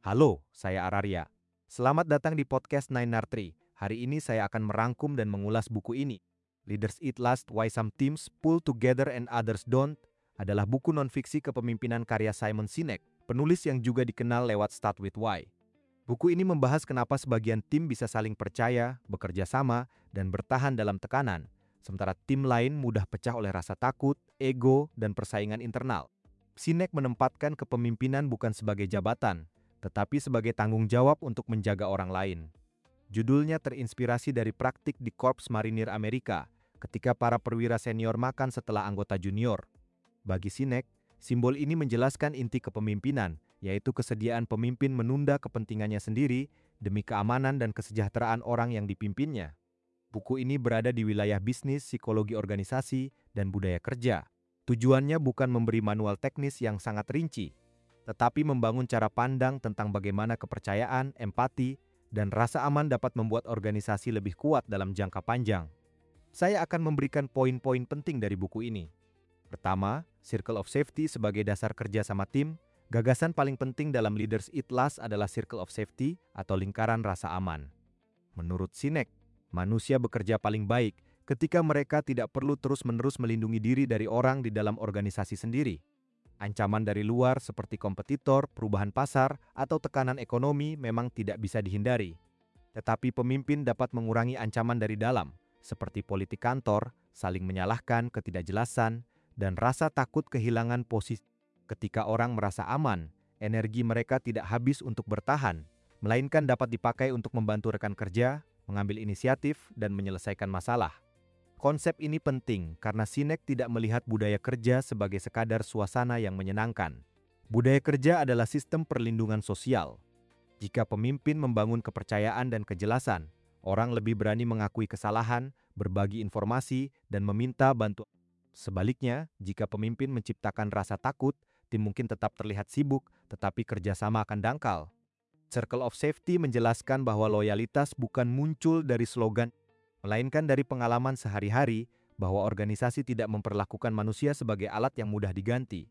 Halo, saya Araria. Selamat datang di podcast Nine Tree. Hari ini saya akan merangkum dan mengulas buku ini. Leaders Eat Last, Why Some Teams Pull Together and Others Don't adalah buku non-fiksi kepemimpinan karya Simon Sinek, penulis yang juga dikenal lewat Start With Why. Buku ini membahas kenapa sebagian tim bisa saling percaya, bekerja sama, dan bertahan dalam tekanan, sementara tim lain mudah pecah oleh rasa takut, ego, dan persaingan internal. Sinek menempatkan kepemimpinan bukan sebagai jabatan, tetapi sebagai tanggung jawab untuk menjaga orang lain. Judulnya terinspirasi dari praktik di Korps Marinir Amerika ketika para perwira senior makan setelah anggota junior. Bagi Sinek, simbol ini menjelaskan inti kepemimpinan, yaitu kesediaan pemimpin menunda kepentingannya sendiri demi keamanan dan kesejahteraan orang yang dipimpinnya. Buku ini berada di wilayah bisnis, psikologi organisasi, dan budaya kerja. Tujuannya bukan memberi manual teknis yang sangat rinci, tetapi membangun cara pandang tentang bagaimana kepercayaan, empati, dan rasa aman dapat membuat organisasi lebih kuat dalam jangka panjang. Saya akan memberikan poin-poin penting dari buku ini. Pertama, Circle of Safety sebagai dasar kerja sama tim. Gagasan paling penting dalam Leaders Eat Last adalah Circle of Safety atau lingkaran rasa aman. Menurut Sinek, manusia bekerja paling baik ketika mereka tidak perlu terus-menerus melindungi diri dari orang di dalam organisasi sendiri. Ancaman dari luar seperti kompetitor, perubahan pasar, atau tekanan ekonomi memang tidak bisa dihindari. Tetapi pemimpin dapat mengurangi ancaman dari dalam, seperti politik kantor, saling menyalahkan, ketidakjelasan, dan rasa takut kehilangan posisi. Ketika orang merasa aman, energi mereka tidak habis untuk bertahan, melainkan dapat dipakai untuk membantu rekan kerja, mengambil inisiatif, dan menyelesaikan masalah. Konsep ini penting karena Sinek tidak melihat budaya kerja sebagai sekadar suasana yang menyenangkan. Budaya kerja adalah sistem perlindungan sosial. Jika pemimpin membangun kepercayaan dan kejelasan, orang lebih berani mengakui kesalahan, berbagi informasi, dan meminta bantuan. Sebaliknya, jika pemimpin menciptakan rasa takut, tim mungkin tetap terlihat sibuk, tetapi kerjasama akan dangkal. Circle of Safety menjelaskan bahwa loyalitas bukan muncul dari slogan, melainkan dari pengalaman sehari-hari bahwa organisasi tidak memperlakukan manusia sebagai alat yang mudah diganti.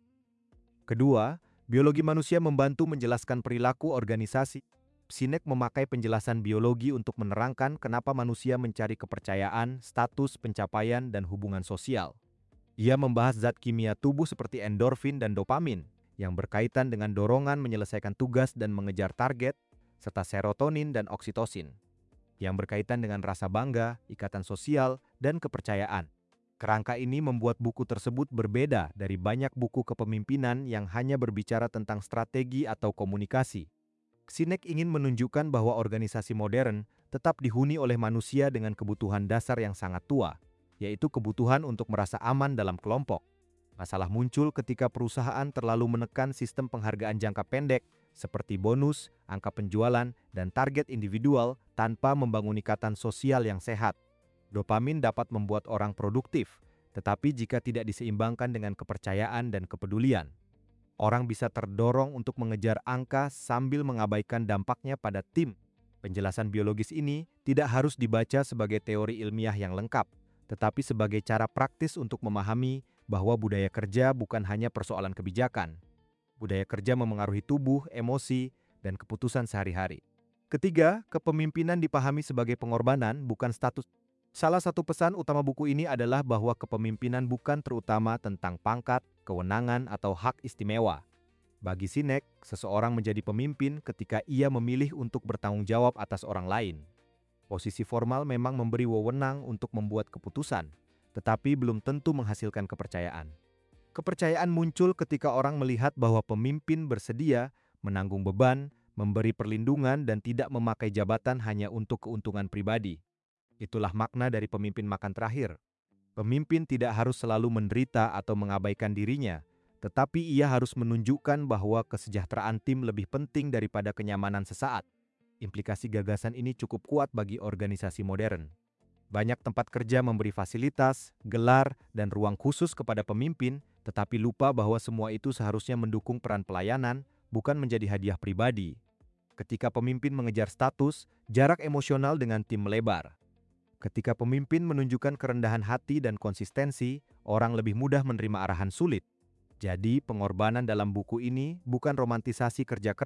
Kedua, biologi manusia membantu menjelaskan perilaku organisasi. Sinek memakai penjelasan biologi untuk menerangkan kenapa manusia mencari kepercayaan, status, pencapaian, dan hubungan sosial. Ia membahas zat kimia tubuh seperti endorfin dan dopamin, yang berkaitan dengan dorongan menyelesaikan tugas dan mengejar target, serta serotonin dan oksitosin, yang berkaitan dengan rasa bangga, ikatan sosial, dan kepercayaan. Kerangka ini membuat buku tersebut berbeda dari banyak buku kepemimpinan yang hanya berbicara tentang strategi atau komunikasi. Sinek ingin menunjukkan bahwa organisasi modern tetap dihuni oleh manusia dengan kebutuhan dasar yang sangat tua, yaitu kebutuhan untuk merasa aman dalam kelompok. Masalah muncul ketika perusahaan terlalu menekan sistem penghargaan jangka pendek seperti bonus, angka penjualan, dan target individual tanpa membangun ikatan sosial yang sehat. Dopamin dapat membuat orang produktif, tetapi jika tidak diseimbangkan dengan kepercayaan dan kepedulian, orang bisa terdorong untuk mengejar angka sambil mengabaikan dampaknya pada tim. Penjelasan biologis ini tidak harus dibaca sebagai teori ilmiah yang lengkap, tetapi sebagai cara praktis untuk memahami bahwa budaya kerja bukan hanya persoalan kebijakan. Budaya kerja memengaruhi tubuh, emosi, dan keputusan sehari-hari. Ketiga, kepemimpinan dipahami sebagai pengorbanan, bukan status. Salah satu pesan utama buku ini adalah bahwa kepemimpinan bukan terutama tentang pangkat, kewenangan, atau hak istimewa. Bagi Sinek, seseorang menjadi pemimpin ketika ia memilih untuk bertanggung jawab atas orang lain. Posisi formal memang memberi wewenang untuk membuat keputusan, tetapi belum tentu menghasilkan kepercayaan. Kepercayaan muncul ketika orang melihat bahwa pemimpin bersedia menanggung beban, memberi perlindungan, dan tidak memakai jabatan hanya untuk keuntungan pribadi. Itulah makna dari pemimpin makan terakhir. Pemimpin tidak harus selalu menderita atau mengabaikan dirinya, tetapi ia harus menunjukkan bahwa kesejahteraan tim lebih penting daripada kenyamanan sesaat. Implikasi gagasan ini cukup kuat bagi organisasi modern. Banyak tempat kerja memberi fasilitas, gelar, dan ruang khusus kepada pemimpin, tetapi lupa bahwa semua itu seharusnya mendukung peran pelayanan, bukan menjadi hadiah pribadi. Ketika pemimpin mengejar status, jarak emosional dengan tim melebar. Ketika pemimpin menunjukkan kerendahan hati dan konsistensi, orang lebih mudah menerima arahan sulit. Jadi, pengorbanan dalam buku ini bukan romantisasi kerja keras,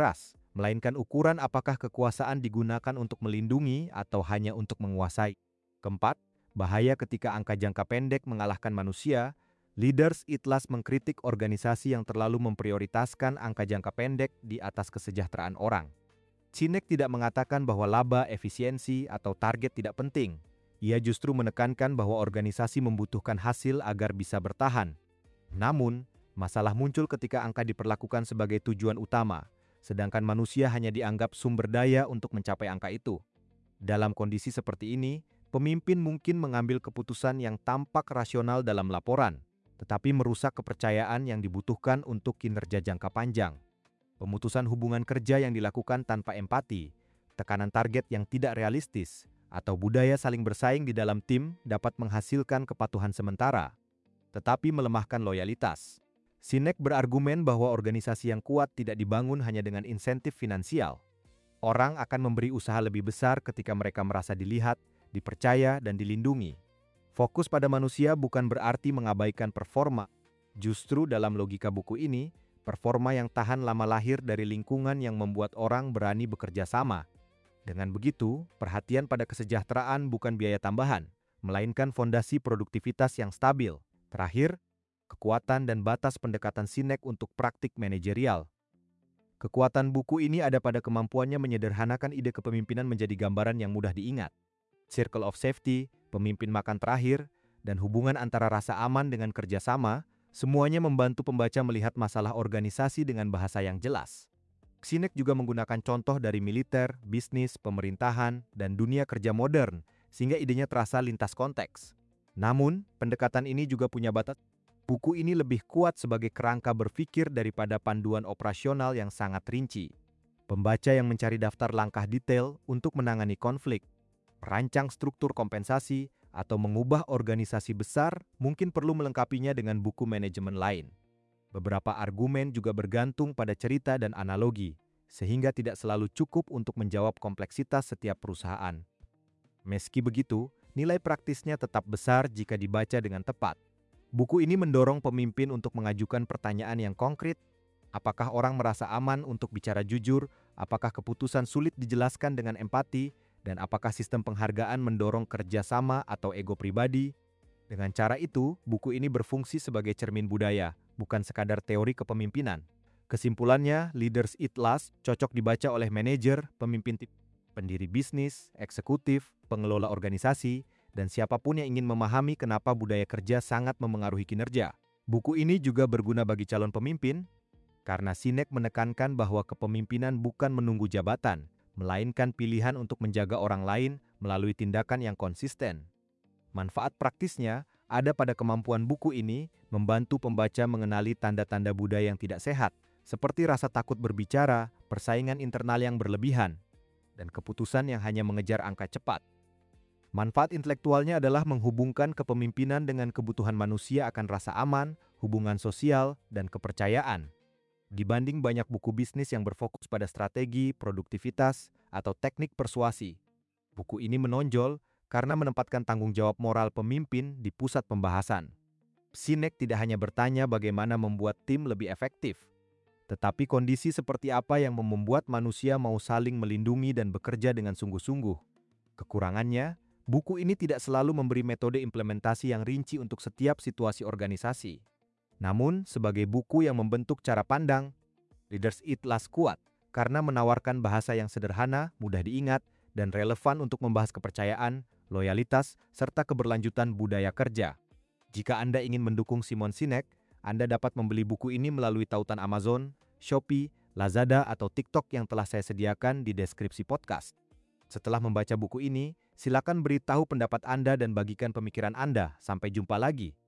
melainkan ukuran apakah kekuasaan digunakan untuk melindungi atau hanya untuk menguasai. Keempat, bahaya ketika angka jangka pendek mengalahkan manusia. Leaders Eat Last mengkritik organisasi yang terlalu memprioritaskan angka jangka pendek di atas kesejahteraan orang. Sinek tidak mengatakan bahwa laba, efisiensi, atau target tidak penting. Ia justru menekankan bahwa organisasi membutuhkan hasil agar bisa bertahan. Namun, masalah muncul ketika angka diperlakukan sebagai tujuan utama, sedangkan manusia hanya dianggap sumber daya untuk mencapai angka itu. Dalam kondisi seperti ini, pemimpin mungkin mengambil keputusan yang tampak rasional dalam laporan, tetapi merusak kepercayaan yang dibutuhkan untuk kinerja jangka panjang. Pemutusan hubungan kerja yang dilakukan tanpa empati, tekanan target yang tidak realistis, atau budaya saling bersaing di dalam tim dapat menghasilkan kepatuhan sementara, tetapi melemahkan loyalitas. Sinek berargumen bahwa organisasi yang kuat tidak dibangun hanya dengan insentif finansial. Orang akan memberi usaha lebih besar ketika mereka merasa dilihat, dipercaya, dan dilindungi. Fokus pada manusia bukan berarti mengabaikan performa. Justru dalam logika buku ini, performa yang tahan lama lahir dari lingkungan yang membuat orang berani bekerja sama. Dengan begitu, perhatian pada kesejahteraan bukan biaya tambahan, melainkan fondasi produktivitas yang stabil. Terakhir, kekuatan dan batas pendekatan Sinek untuk praktik manajerial. Kekuatan buku ini ada pada kemampuannya menyederhanakan ide kepemimpinan menjadi gambaran yang mudah diingat. Circle of safety, pemimpin makan terakhir, dan hubungan antara rasa aman dengan kerjasama, semuanya membantu pembaca melihat masalah organisasi dengan bahasa yang jelas. Sinek juga menggunakan contoh dari militer, bisnis, pemerintahan, dan dunia kerja modern, sehingga idenya terasa lintas konteks. Namun, pendekatan ini juga punya batas. Buku ini lebih kuat sebagai kerangka berpikir daripada panduan operasional yang sangat rinci. Pembaca yang mencari daftar langkah detail untuk menangani konflik, merancang struktur kompensasi, atau mengubah organisasi besar mungkin perlu melengkapinya dengan buku manajemen lain. Beberapa argumen juga bergantung pada cerita dan analogi, sehingga tidak selalu cukup untuk menjawab kompleksitas setiap perusahaan. Meski begitu, nilai praktisnya tetap besar jika dibaca dengan tepat. Buku ini mendorong pemimpin untuk mengajukan pertanyaan yang konkret. Apakah orang merasa aman untuk bicara jujur? Apakah keputusan sulit dijelaskan dengan empati? Dan apakah sistem penghargaan mendorong kerjasama atau ego pribadi? Dengan cara itu, buku ini berfungsi sebagai cermin budaya, bukan sekadar teori kepemimpinan. Kesimpulannya, Leaders Eat Last cocok dibaca oleh manajer, pemimpin pendiri bisnis, eksekutif, pengelola organisasi, dan siapapun yang ingin memahami kenapa budaya kerja sangat memengaruhi kinerja. Buku ini juga berguna bagi calon pemimpin, karena Sinek menekankan bahwa kepemimpinan bukan menunggu jabatan, melainkan pilihan untuk menjaga orang lain melalui tindakan yang konsisten. Manfaat praktisnya ada pada kemampuan buku ini membantu pembaca mengenali tanda-tanda budaya yang tidak sehat, seperti rasa takut berbicara, persaingan internal yang berlebihan, dan keputusan yang hanya mengejar angka cepat. Manfaat intelektualnya adalah menghubungkan kepemimpinan dengan kebutuhan manusia akan rasa aman, hubungan sosial, dan kepercayaan. Dibanding banyak buku bisnis yang berfokus pada strategi, produktivitas, atau teknik persuasi, buku ini menonjol karena menempatkan tanggung jawab moral pemimpin di pusat pembahasan. Sinek tidak hanya bertanya bagaimana membuat tim lebih efektif, tetapi kondisi seperti apa yang membuat manusia mau saling melindungi dan bekerja dengan sungguh-sungguh. Kekurangannya, buku ini tidak selalu memberi metode implementasi yang rinci untuk setiap situasi organisasi. Namun, sebagai buku yang membentuk cara pandang, Leaders Eat Last kuat karena menawarkan bahasa yang sederhana, mudah diingat, dan relevan untuk membahas kepercayaan, loyalitas, serta keberlanjutan budaya kerja. Jika Anda ingin mendukung Simon Sinek, Anda dapat membeli buku ini melalui tautan Amazon, Shopee, Lazada, atau TikTok yang telah saya sediakan di deskripsi podcast. Setelah membaca buku ini, silakan beritahu pendapat Anda dan bagikan pemikiran Anda. Sampai jumpa lagi.